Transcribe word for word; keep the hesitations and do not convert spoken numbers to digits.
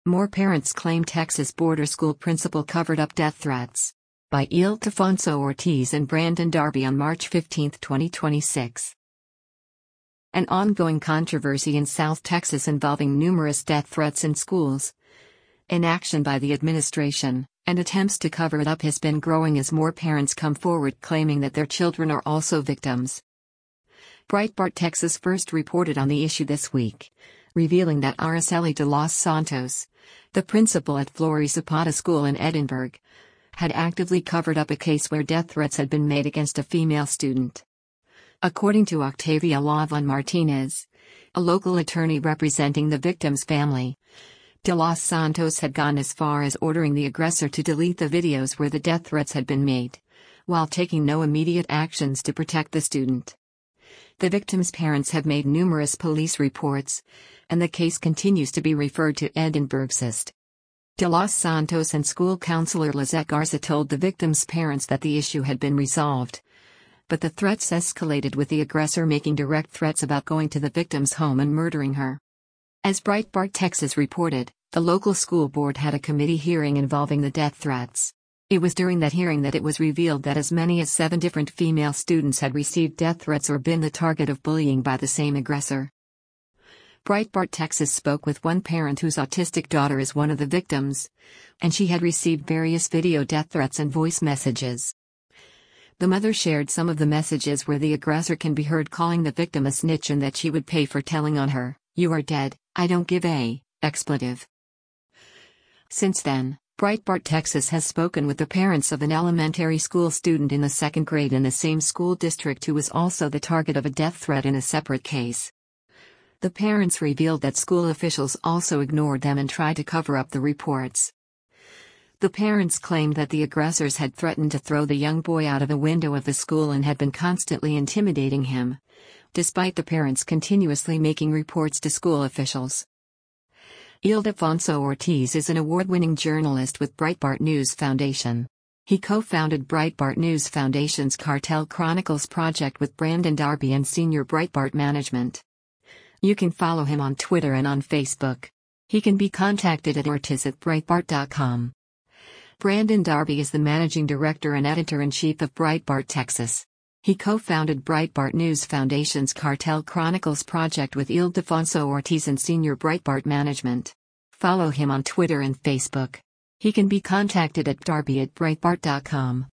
More parents claim Texas border school principal covered up death threats. By Ildefonso Ortiz and Brandon Darby on March fifteenth, twenty twenty-six. An ongoing controversy in South Texas involving numerous death threats in schools, inaction by the administration, and attempts to cover it up has been growing as more parents come forward claiming that their children are also victims. Breitbart Texas first reported on the issue this week, revealing that Araceli de los Santos, the principal at Flory Zapata School in Edinburg, had actively covered up a case where death threats had been made against a female student. According to Octavia Lavon Martinez, a local attorney representing the victim's family, de los Santos had gone as far as ordering the aggressor to delete the videos where the death threats had been made, while taking no immediate actions to protect the student. The victim's parents have made numerous police reports, and the case continues to be referred to Edinburgh C I S T. De los Santos and school counselor Lizette Garza told the victim's parents that the issue had been resolved, but the threats escalated with the aggressor making direct threats about going to the victim's home and murdering her. As Breitbart Texas reported, the local school board had a committee hearing involving the death threats. It was during that hearing that it was revealed that as many as seven different female students had received death threats or been the target of bullying by the same aggressor. Breitbart Texas spoke with one parent whose autistic daughter is one of the victims, and she had received various video death threats and voice messages. The mother shared some of the messages where the aggressor can be heard calling the victim a snitch and that she would pay for telling on her, "You are dead, I don't give a," expletive. Since then, Breitbart Texas has spoken with the parents of an elementary school student in the second grade in the same school district who was also the target of a death threat in a separate case. The parents revealed that school officials also ignored them and tried to cover up the reports. The parents claimed that the aggressors had threatened to throw the young boy out of a window of the school and had been constantly intimidating him, despite the parents continuously making reports to school officials. Ildefonso Ortiz is an award-winning journalist with Breitbart News Foundation. He co-founded Breitbart News Foundation's Cartel Chronicles project with Brandon Darby and senior Breitbart management. You can follow him on Twitter and on Facebook. He can be contacted at ortiz at breitbart dot com. Brandon Darby is the managing director and editor-in-chief of Breitbart Texas. He co-founded Breitbart News Foundation's Cartel Chronicles project with Ildefonso Ortiz and senior Breitbart management. Follow him on Twitter and Facebook. He can be contacted at darby at breitbart dot com.